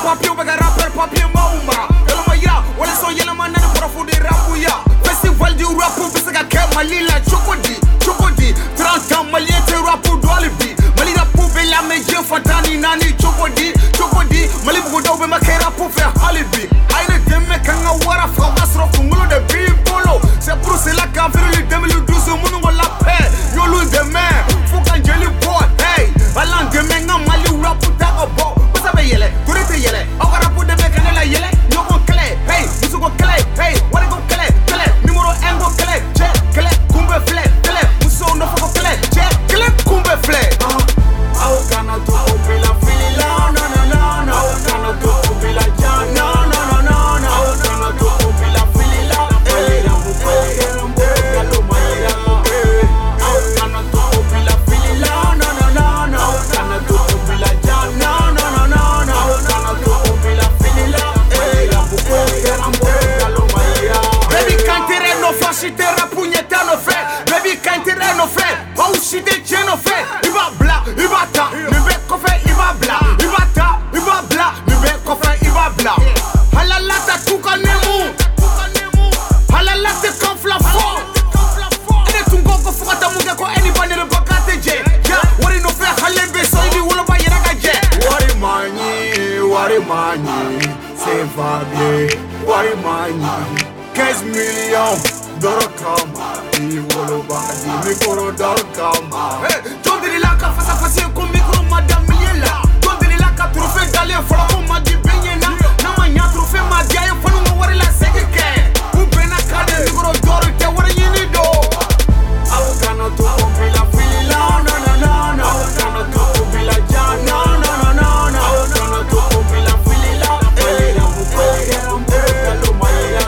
papier ou baga rapper papier mauma. Yelama ya, wale so yelama nani pour fou de rapu ya. Festival du rap ou bisa ke malila chokodi, chokodi. 30 ans malien te rap ou dolibi. Mali rap ou bela me je fatani nani chokodi, chokodi. Mali bugo do be make rap ou faire halibi. Aine deme kanga wara fa wasro kumulo de bibolo. C'est pour cela qu'en février 2012 munu ngo la paix. Yo lu demain, faut qu'un jeli boy. Hey, alan demain nga mali rap ou dago bo. Vous savez yele, kurete yele. Oko rap ou deme kanela yele. Nyoko kele, hey, musu go kele, hey, wale go kele, kele. Numéro 1 go kele, che, kele, kumbe fle, kele. Musu no foko kele, che, kele, kumbe fle. Au kana to opi la fila, no no no no. Au kana to opi la jana, no no no no. Au kana to opi la fila, hey, ramu ramu, galo maira. Au kana to opi la fila, no no no no. Au kana to opi la jana, no no no no. Au kana to opi la fila, hey, ramu ramu, galo maira. Baby kantere no fashi te rapunyeta no fe. Baby kantere no fe, oh shit de cheno fe. Iba bla, iba ta, nibe kofe iba bla, iba ta, iba bla, nibe kofe iba bla. Halalata tuka nemu, halalata konfla fo. Ene tungo ko fukata munga ko anybody ne bakate je. Ya, wari no fe halebe so ili wolo ba yera je. Wari mani, c'est vague. Wari mani, 15 millions d'orkama. Di wolo ba di mikoro d'orkama. John de la ka face à face con micro madame Liela. John de la ka trophée d'aller fala ko madi benyena. Na manya trophée madi ay fanu mo wari la segeke. U bena ka de mikoro d'or te wari yini do. Au kana to opi la fila, no no no no. Au kana to opi la jana, no no no no. Au kana to opi la fila, hey, ramu galo maira.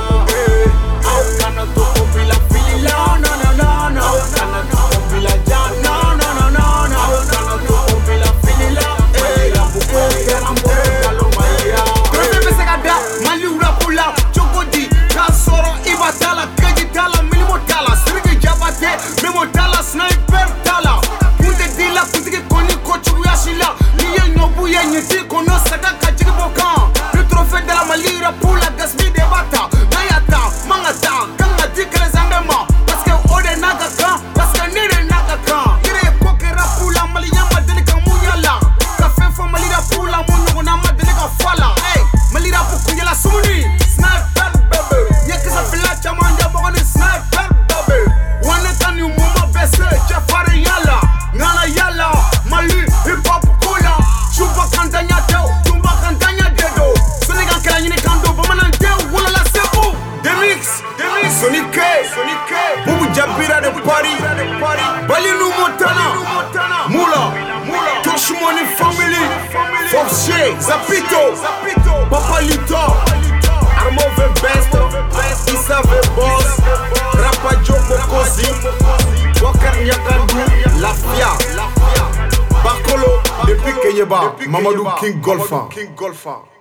Au kana to opi la fila, no no no no. Au kana to opi la jana, no no no no. Au kana to opi la fila, hey, ramu galo maira. Trofe be segada, mali urapula, chokodi, kasoro ibatala, kejitala, milimo tala, sirige jabate, memo tala, sniper tala. Kunde dila, kuntike koni kochu yashila, liye nyobu ye nyeti kono saka kajiki bokan. Le trophée de la mali urapula, gasmi de bata, nayata, mangata, kanga dikele zangema. Parce que ode naga kan, parce que nire naga kan. Ire koke rapula, mali yama dele kan munyala. Kafe fo mali rapula, munyogo na madele ka fala. Hey, mali rapu kunyala sumuni, sniper baby. Yekisa fila chamanja bogani sniper baby. Wane kani umuma bese, jafari yala. Ngala yala, mali hip hop kula. Chupa kantanya teo, chumba kantanya dedo. Soniga kela nyini kando, bamanan teo, wula la sebu. Demix, Sonic, Bubu Jabira de Paris, Balinu Montana, Mula, Tosh Money Family, Fofshe, Zapito, Papa Lito, Armo the best, Issa the boss, Rapa Joko Kosi, Wakar Nyakandu, Lafia, Bakolo, depuis Kenyeba, Mamadou King Golfa.